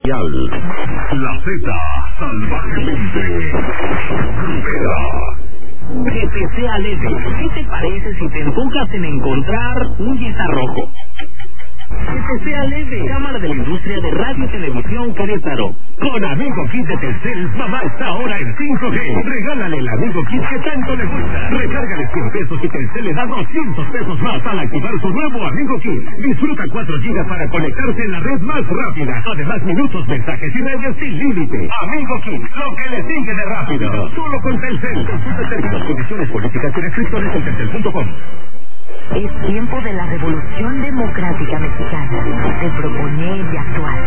La Z, salvajemente grosera. Que te sea leve. ¿Qué te parece si te enfocas en encontrar un guisarrojo? Que te sea leve. Cámara de la Industria de Radio y Televisión Querétaro. Con Amigo Kit de Telcel, mamá está ahora en 5G. Regálale el Amigo Kit que tanto le gusta. Recárgale 100 pesos y Telcel le da 200 pesos más al activar su nuevo Amigo Kit. Disfruta 4 gigas para conectarse en la red más rápida. Además, minutos, mensajes y redes sin límite. Amigo Kit, lo que le sigue de rápido. Solo con Telcel. Consulta términos, condiciones, políticas y restricciones en telcel.com. Es tiempo de la Revolución Democrática Mexicana, de proponer y actuar.